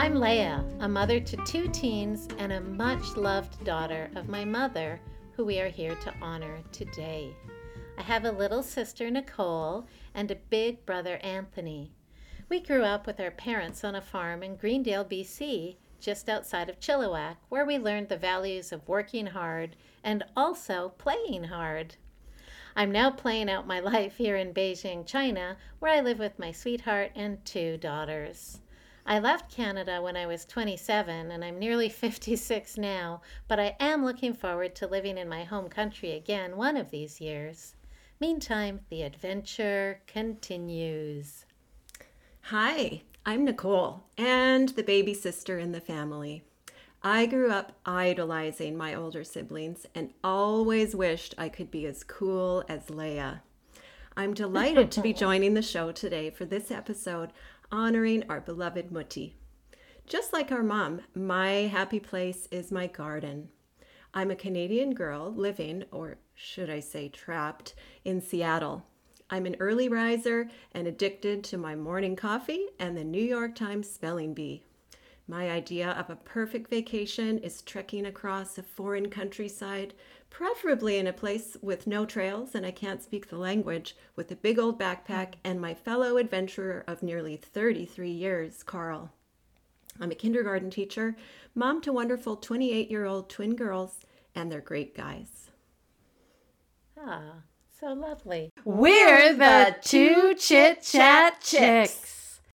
I'm Leah, a mother to 2 teens and a much-loved daughter of my mother, who we are here to honor today. I have a little sister, Nicole, and a big brother, Anthony. We grew up with our parents on a farm in Greendale, BC, just outside of Chilliwack, where we learned the values of working hard and also playing hard. I'm now playing out my life here in Beijing, China, where I live with my sweetheart and 2 daughters. I left Canada when I was 27, and I'm nearly 56 now, but I am looking forward to living in my home country again one of these years. Meantime, the adventure continues. Hi, I'm Nicole, and the baby sister in the family. I grew up idolizing my older siblings and always wished I could be as cool as Leah. I'm delighted to be joining the show today for this episode honoring our beloved Mutti. Just like our mom, my happy place is my garden. I'm a Canadian girl living, or should I say trapped, in Seattle. I'm an early riser and addicted to my morning coffee and the New York Times spelling bee. My idea of a perfect vacation is trekking across a foreign countryside, preferably in a place with no trails and I can't speak the language, with a big old backpack and my fellow adventurer of nearly 33 years, Carl. I'm a kindergarten teacher, mom to wonderful 28-year-old twin girls, and they're great guys. Ah, so lovely. We're the 2 Chit Chat Chicks.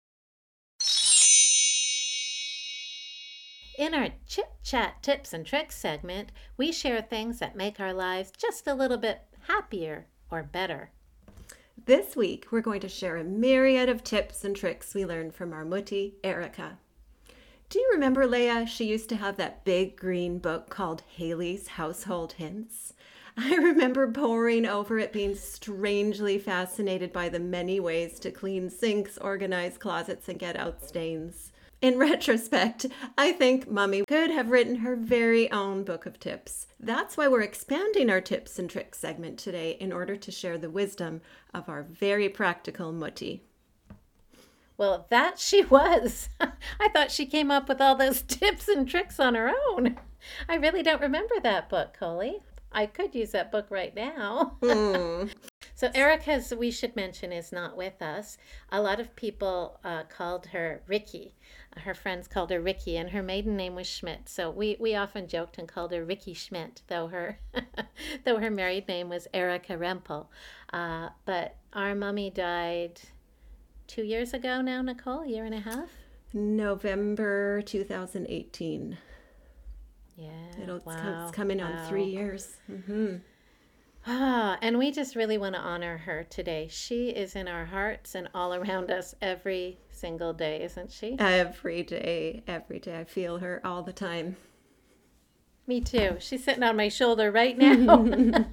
In our Chit Chat Tips and Tricks segment, we share things that make our lives just a little bit happier or better. This week, we're going to share a myriad of tips and tricks we learned from our Mutti, Erica. Do you remember, Leah? She used to have that big green book called Haley's Household Hints. I remember poring over it, being strangely fascinated by the many ways to clean sinks, organize closets, and get out stains. In retrospect, I think Mummy could have written her very own book of tips. That's why we're expanding our tips and tricks segment today in order to share the wisdom of our very practical Mutti. Well, that she was. I thought she came up with all those tips and tricks on her own. I really don't remember that book, Coley. I could use that book right now. So Erica, as we should mention, is not with us. A lot of people called her Ricky. Her friends called her Ricky, and her maiden name was Schmidt. So we often joked and called her Ricky Schmidt, though her married name was Erica Rempel. But our mummy died 2 years ago now, Nicole, 1.5 years? November 2018. Yeah, It's coming on 3 years. Mm-hmm. And we just really want to honor her today. She is in our hearts and all around us every single day, isn't she? Every day. I feel her all the time. Me too. She's sitting on my shoulder right now.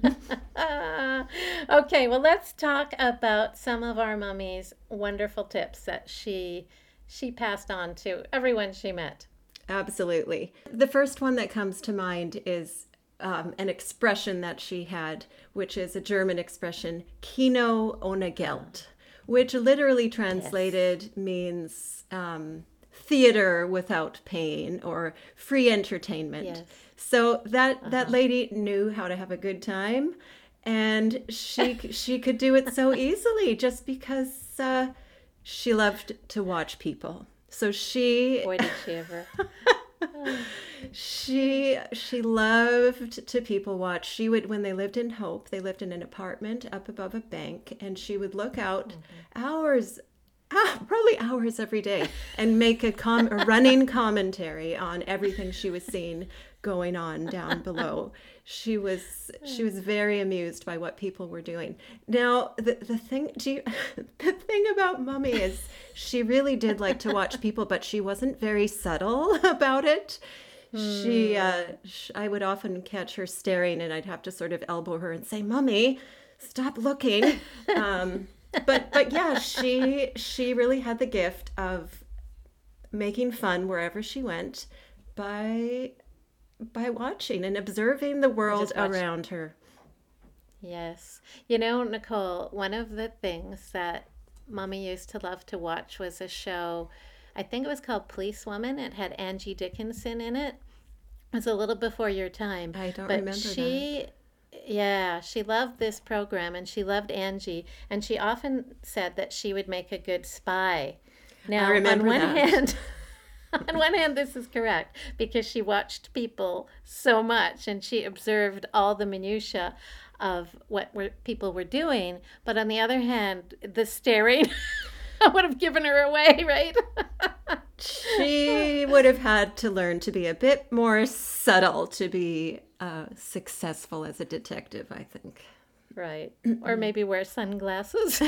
Okay, well, let's talk about some of our mummy's wonderful tips that she passed on to everyone she met. Absolutely. The first one that comes to mind is an expression that she had, which is a German expression, Kino ohne Geld, which literally translated means theater without pain or free entertainment. Yes. So that lady knew how to have a good time, and she could do it so easily just because she loved to watch people. So Boy, did she ever. She loved to people watch. She would, when they lived in Hope, they lived in an apartment up above a bank, and she would look out probably hours every day, and make a running commentary on everything she was seeing going on down below. She was very amused by what people were doing. Now, the thing about Mummy is she really did like to watch people, but she wasn't very subtle about it. I would often catch her staring, and I'd have to sort of elbow her and say, "Mummy, stop looking." But yeah, she really had the gift of making fun wherever she went by watching and observing the world around her. Yes. You know, Nicole, one of the things that Mommy used to love to watch was a show I think it was called Policewoman. It had Angie Dickinson in it. It was a little before your time. I don't but remember she, Yeah, she loved this program and she loved Angie. And she often said that she would make a good spy. Now, I remember on one that. hand, on one hand, this is correct because she watched people so much and she observed all the minutiae of people were doing. But on the other hand, the staring would have given her away, right? She would have had to learn to be a bit more subtle to be successful as a detective, I think. Right. Or maybe wear sunglasses.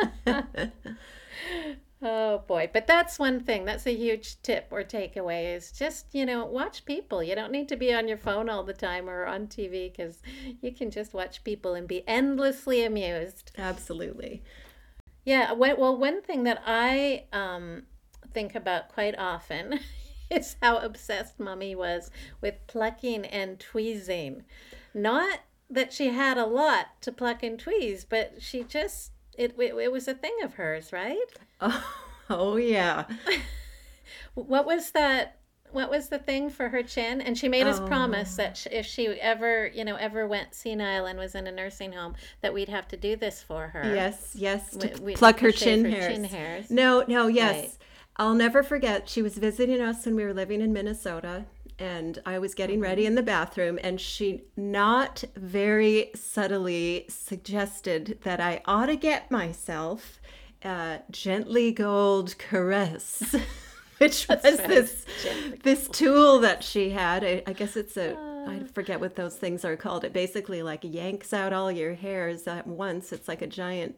Oh boy. But that's one thing. That's a huge tip or takeaway is just, watch people. You don't need to be on your phone all the time or on TV because you can just watch people and be endlessly amused. Absolutely. Yeah. Well, one thing that I think about quite often is how obsessed Mommy was with plucking and tweezing. Not that she had a lot to pluck and tweeze, but she just, it was a thing of hers, right? Oh yeah. What was that? What was the thing for her chin? And she made us promise that if she ever, ever went senile and was in a nursing home, that we'd have to do this for her. Yes, to pluck her shave chin hairs. No, yes. Right. I'll never forget. She was visiting us when we were living in Minnesota, and I was getting ready in the bathroom, and she not very subtly suggested that I ought to get myself Gently Gold Caress, which was this tool that she had. I guess it's I forget what those things are called. It basically like yanks out all your hairs at once. It's like a giant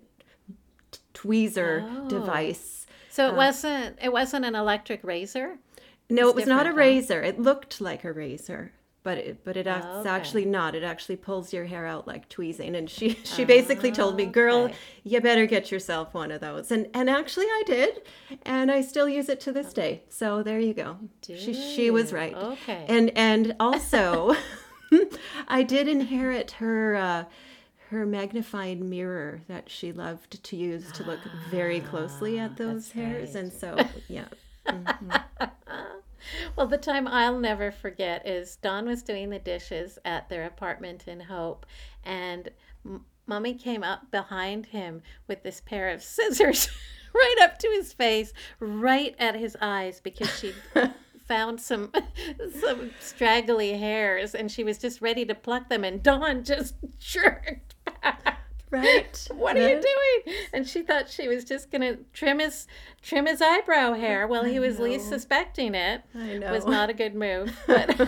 tweezer device. So it wasn't an electric razor? No, it was not a razor. It looked like a razor, but it's actually not. It actually pulls your hair out like tweezing. And she basically told me, "Girl, you better get yourself one of those." And actually I did, and I still use it to this day. So there you go. She was right. Okay. And also I did inherit her magnifying mirror that she loved to use to look very closely at those hairs. Right. And so, yeah. Mm-hmm. Well, the time I'll never forget is Don was doing the dishes at their apartment in Hope, and Mommy came up behind him with this pair of scissors right up to his face, right at his eyes, because she found some straggly hairs, and she was just ready to pluck them, and Don just jerked back. Right. What are you doing? And she thought she was just going to trim his eyebrow hair. Well, he was least suspecting it. I know. Was not a good move. But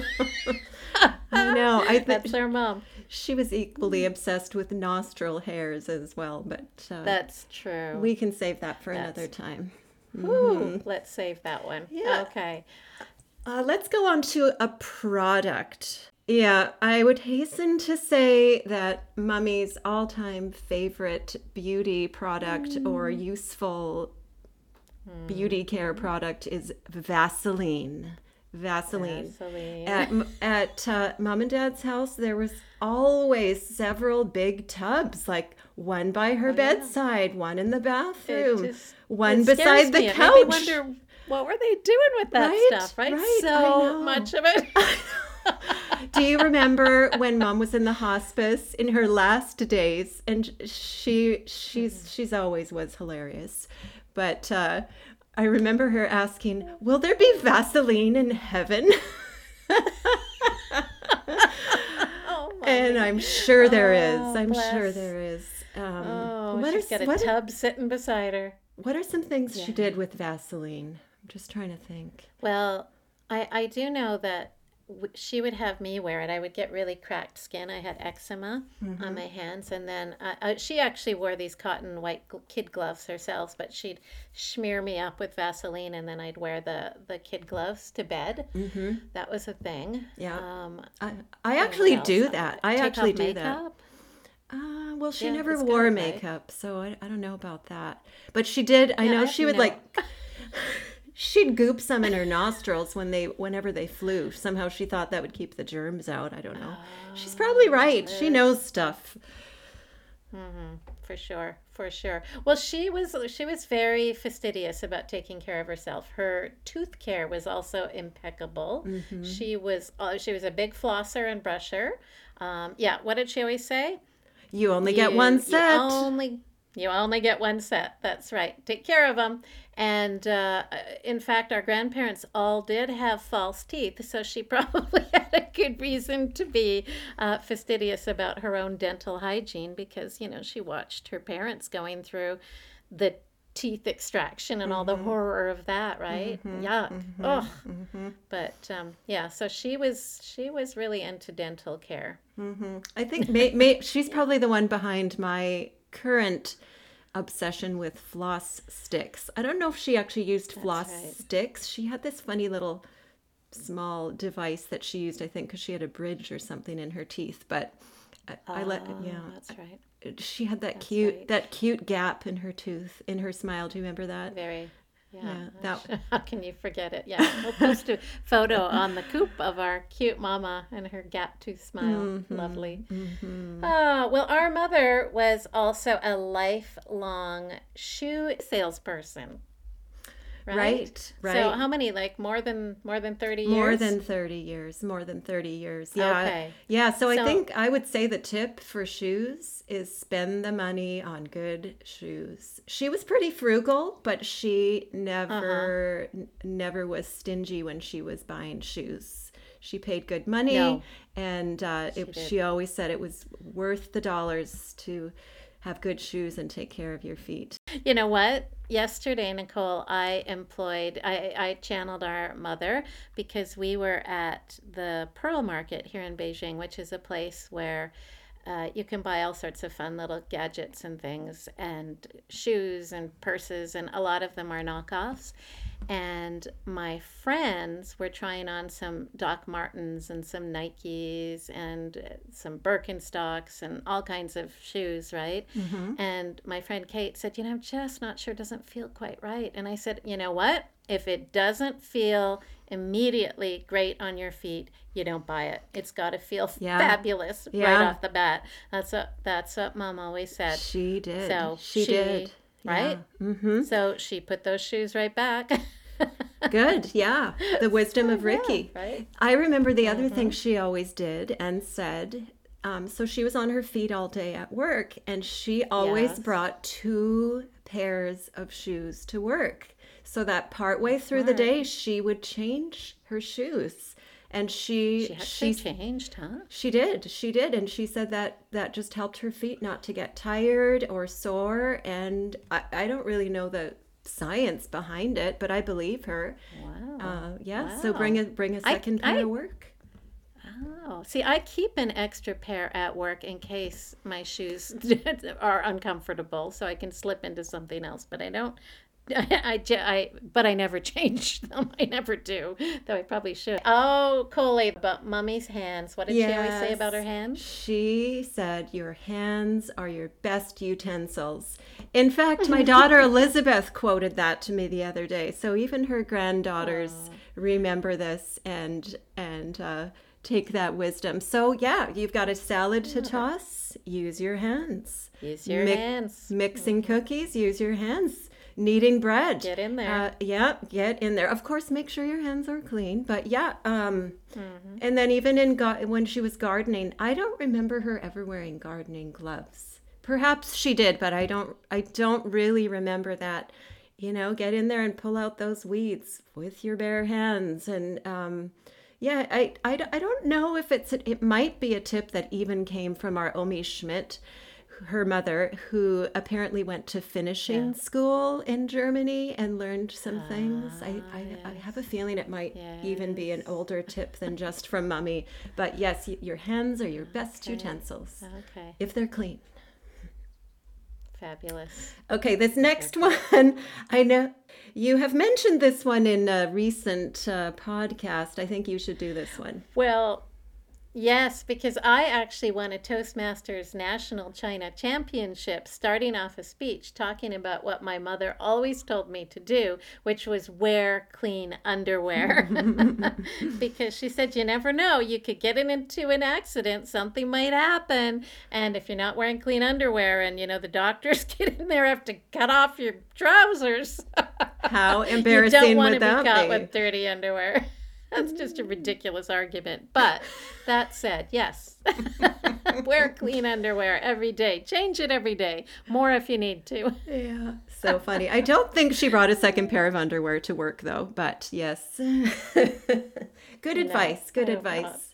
I know. That's our mom. She was equally obsessed with nostril hairs as well, but that's true. We can save that for another time. Ooh, let's save that one. Yeah. Okay. Let's go on to a product. Yeah, I would hasten to say that Mommy's all-time favorite beauty product or useful beauty care product is Vaseline. Vaseline. At Mom and Dad's house, there was always several big tubs, like one by her bedside, one in the bathroom, one beside the couch. It made me wonder, what were they doing with that stuff, right? So much of it. Do you remember when Mom was in the hospice in her last days? And she's always was hilarious. But I remember her asking, "Will there be Vaseline in heaven?" And I'm sure there is. I'm sure there is. She's got a tub sitting beside her. What are some things she did with Vaseline? I'm just trying to think. Well, I do know that she would have me wear it. I would get really cracked skin. I had eczema on my hands, and then she actually wore these cotton white kid gloves herself, but she'd smear me up with Vaseline, and then I'd wear the kid gloves to bed. That was a thing. Yeah. I actually do that. I actually do that. Well, she never wore makeup, so I don't know about that. But she did. I know she would like. She'd goop some in her nostrils whenever they flew. Somehow she thought that would keep the germs out. I don't know. She's probably right. She knows stuff. For sure. For sure. Well, she was very fastidious about taking care of herself. Her tooth care was also impeccable. She was a big flosser and brusher. Yeah, what did she always say? You only get one set. You only get one set. That's right. Take care of them. And in fact, our grandparents all did have false teeth, so she probably had a good reason to be fastidious about her own dental hygiene because, she watched her parents going through the teeth extraction and all the horror of that, right? Yuck. But yeah, so she was really into dental care. I think she's probably the one behind my current obsession with floss sticks. I don't know if she actually used floss sticks. She had this funny little small device that she used, I think, because she had a bridge or something in her teeth. But that's right. She had that cute gap in her tooth, in her smile. Do you remember that? Very. Yeah, how can you forget it? Yeah, we'll post a photo on the coop of our cute mama and her gap tooth smile. Lovely. Well, our mother was also a lifelong shoe salesperson. Right. So how many? Like more than 30 years? More than 30 years. Yeah. Okay. Yeah. So I think I would say the tip for shoes is spend the money on good shoes. She was pretty frugal, but she never was stingy when she was buying shoes. She paid good money, and she always said it was worth the dollars to have good shoes and take care of your feet. You know what? Yesterday, Nicole, I channeled our mother because we were at the Pearl Market here in Beijing, which is a place where you can buy all sorts of fun little gadgets and things and shoes and purses, and a lot of them are knockoffs. And my friends were trying on some Doc Martens and some Nikes and some Birkenstocks and all kinds of shoes, right? And my friend Kate said, I'm just not sure, it doesn't feel quite right. And I said, you know what? If it doesn't feel immediately great on your feet, you don't buy it. It's got to feel fabulous right off the bat. That's what Mom always said. She did. So she did. Right? Yeah. So she put those shoes right back. Good. Yeah. The wisdom of Ricky. Right. I remember the other thing she always did and said, so she was on her feet all day at work, and she always brought 2 pairs of shoes to work, so that partway through the day she would change her shoes. And she changed, huh? She did. And she said that just helped her feet not to get tired or sore. And I don't really know the science behind it, but I believe her. Wow. Wow. So bring a second pair to work. Oh, see, I keep an extra pair at work in case my shoes are uncomfortable, so I can slip into something else. But I don't. But I never change them. I never do, though I probably should. Oh, Coley, about Mummy's hands. What did she always say about her hands? She said, your hands are your best utensils. In fact, my daughter Elizabeth quoted that to me the other day. So even her granddaughters remember this and take that wisdom. So yeah, you've got a salad to toss. Use your hands. Use your hands. Mixing cookies. Use your hands. Kneading bread. Get in there. Get in there. Of course, make sure your hands are clean. But yeah, and then even when she was gardening, I don't remember her ever wearing gardening gloves. Perhaps she did, but I don't really remember that. Get in there and pull out those weeds with your bare hands. And I don't know if it might be a tip that even came from our Omi Schmidt, her mother, who apparently went to finishing school in Germany and learned some things. I have a feeling it might even be an older tip than just from Mummy. But yes, your hands are your best utensils. Okay. If they're clean. Fabulous. Okay, this next one, I know you have mentioned this one in a recent podcast. I think you should do this one. Well, Yes, because I actually won a Toastmasters National China Championship starting off a speech talking about what my mother always told me to do, which was wear clean underwear. Because she said, you never know, you could get into an accident, something might happen. And if you're not wearing clean underwear and, the doctors get in there, have to cut off your trousers. How You embarrassing don't want would to be that caught be? with dirty underwear. That's just a ridiculous argument. But that said, yes, wear clean underwear every day. Change it every day. More if you need to. Yeah, so funny. I don't think she brought a second pair of underwear to work though, but yes. Good advice. Good I hope not. advice.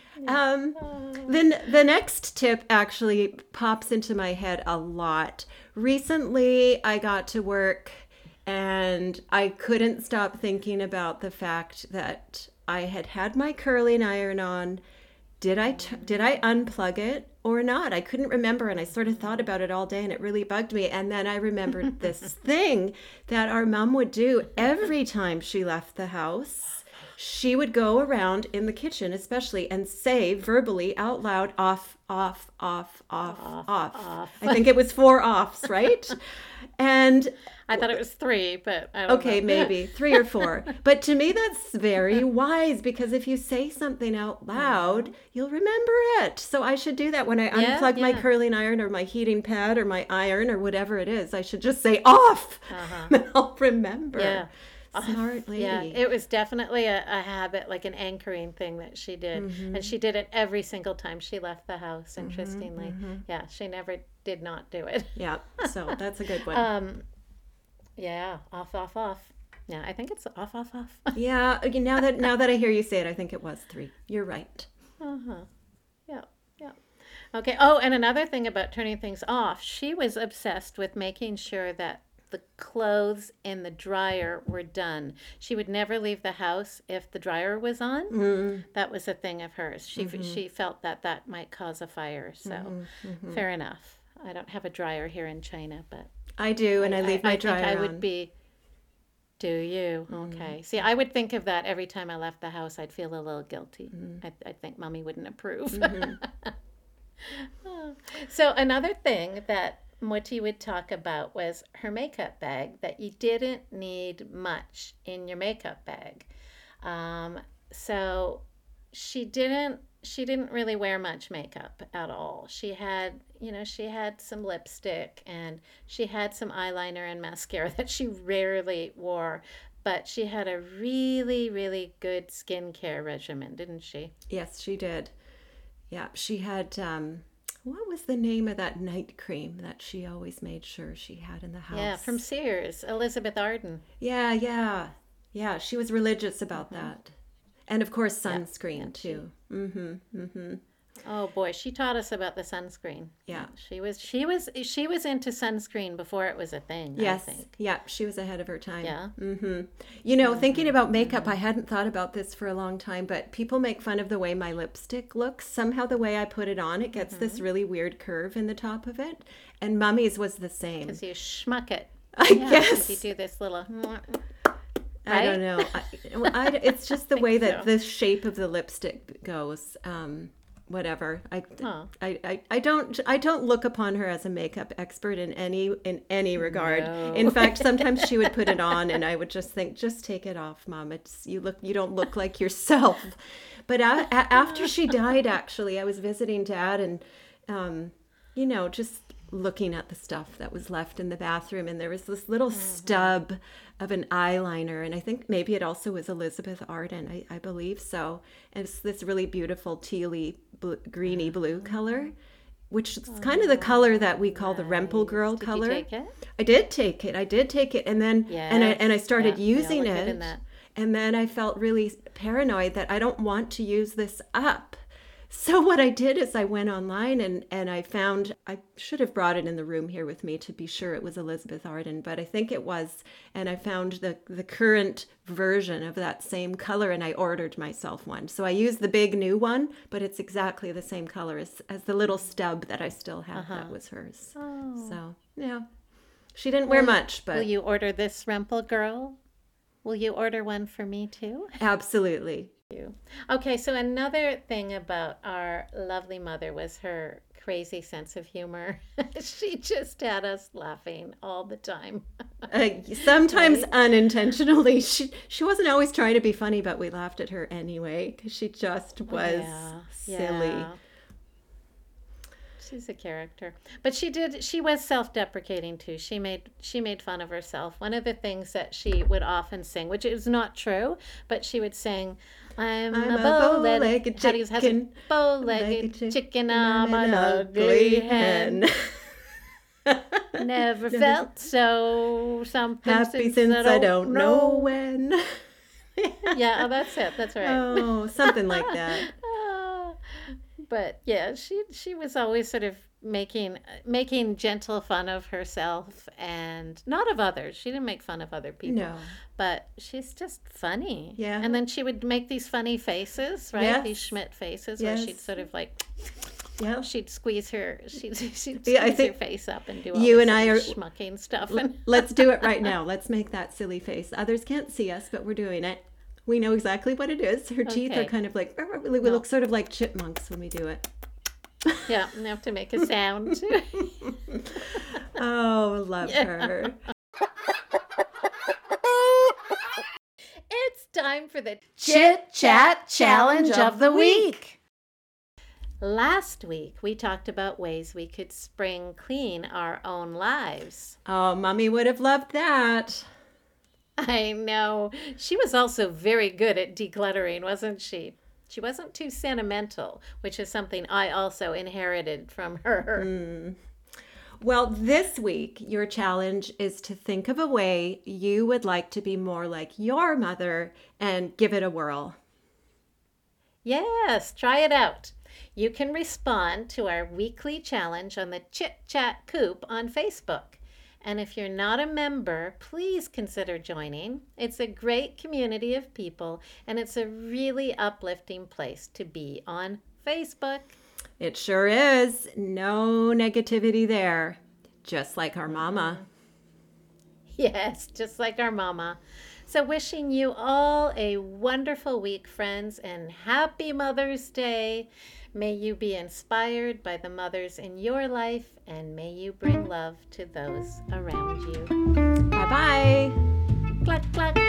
Then the next tip actually pops into my head a lot. Recently, I got to work and I couldn't stop thinking about the fact that I had my curling iron on. Did I unplug it or not? I couldn't remember, and I sort of thought about it all day, and it really bugged me. And then I remembered this thing that our mom would do every time she left the house. She would go around in the kitchen, especially, and say verbally out loud, off, off, off, off, off. I think it was 4 offs, right? And I thought it was 3, but I don't okay, know. maybe 3 or 4. But to me, that's very wise because if you say something out loud, you'll remember it. So I should do that when I unplug my yeah. curling iron or my heating pad or my iron or whatever it is. I should just say off. And I'll remember. Yeah. Smart lady. Yeah, it was definitely a habit, like an anchoring thing that she did. And she did it every single time she left the house, interestingly. Yeah, she never did not do it. Yeah, so that's a good one. Yeah, off, off, off. Yeah, I think it's off, off, off. Yeah, okay, now that I hear you say it, I think it was 3. You're right. Yeah, yeah. Okay. Oh, and another thing about turning things off, she was obsessed with making sure that the clothes in the dryer were done. She would never leave the house if the dryer was on. That was a thing of hers. She felt that might cause a fire. So fair enough. I don't have a dryer here in China, but I do, and I leave my dryer think I on. would be. Do you? Okay. See, I would think of that every time I left the house. I'd feel a little guilty. I think Mommy wouldn't approve. So another thing that Mutti would talk about was her makeup bag, that you didn't need much in your makeup bag. So she didn't really wear much makeup at all. She had some lipstick and she had some eyeliner and mascara that she rarely wore, but she had a really, really good skincare regimen, didn't she? Yes, she did. Yeah, she had what was the name of that night cream that she always made sure she had in the house? Yeah, from Sears, Elizabeth Arden. Yeah. She was religious about that. And of course sunscreen too. Oh boy, she taught us about the sunscreen. Yeah. She was into sunscreen before it was a thing, I Yes. think. Yeah, she was ahead of her time. Yeah. Thinking about makeup, I hadn't thought about this for a long time, but people make fun of the way my lipstick looks. Somehow the way I put it on, it gets this really weird curve in the top of it. And Mummy's was the same. Because you schmuck it. I guess. You do this little. I don't know. It's just the way that so. the shape of the lipstick goes. Whatever. I don't look upon her as a makeup expert in any regard. No. In fact, sometimes she would put it on, and I would just think, just take it off, Mom. You don't look like yourself. But after she died, actually, I was visiting Dad, and just looking at the stuff that was left in the bathroom, and there was this little stub of an eyeliner, and I think maybe it also was Elizabeth Arden, I believe so. And it's this really beautiful tealy greeny blue color, which is kind of the color that we call the Rempel Girl color. Did you take it? I did take it, and then I started using we all look good it, in that. and then I felt really paranoid that I don't want to use this up. So what I did is I went online and I found, I should have brought it in the room here with me to be sure it was Elizabeth Arden, but I think it was, and I found the current version of that same color, and I ordered myself one. So I used the big new one, but it's exactly the same color as the little stub that I still have. That was hers. Oh. So, yeah. She didn't wear much, but Will you order this Rempel Girl? Will you order one for me too? absolutely. Okay, so another thing about our lovely mother was her crazy sense of humor. She just had us laughing all the time. Sometimes Right? unintentionally. She wasn't always trying to be funny, but we laughed at her anyway because she just was Yeah, silly. yeah. She's a character. But she was self-deprecating too. She made fun of herself. One of the things that she would often sing, which is not true, but she would sing, I'm I'm a a bow-legged, bow-legged how do you, how's it? chicken, Bow-legged legged chicken, and I'm I'm an an ugly ugly hen. hen. Never Never felt so something happy since since I don't know when. Yeah, oh, that's it. That's right. Oh, something like that. Ah, but yeah, she was always sort of making gentle fun of herself and not of others. She didn't make fun of other people, No. but she's just funny. Yeah. And then she would make these funny faces, right? Yes. These Schmidt faces, where she'd Yes. sort of like Yeah. she'd squeeze she'd squeeze Yeah, I her think face up and do all you this and sort I of are- schmucking stuff. And Let's do it right now. Let's make that silly face. Others can't see us, but we're doing it. We know exactly what it is. Her teeth are Okay. kind of like, we look sort of like chipmunks when we do it. yeah, you have to make a sound. Oh, love Yeah. her. It's time for the Chit Chat Challenge of the Week. Last week, we talked about ways we could spring clean our own lives. Oh, Mommy would have loved that. I know. She was also very good at decluttering, wasn't she? She wasn't too sentimental, which is something I also inherited from her. Well, this week, your challenge is to think of a way you would like to be more like your mother and give it a whirl. Yes, try it out. You can respond to our weekly challenge on the Chit Chat Coop on Facebook. And if you're not a member, please consider joining. It's a great community of people, and it's a really uplifting place to be on Facebook. It sure is. No negativity there. Just like our mama. Yes, just like our mama. So, wishing you all a wonderful week, friends, and happy Mother's Day. May you be inspired by the mothers in your life, and may you bring love to those around you. Bye-bye. Cluck, cluck.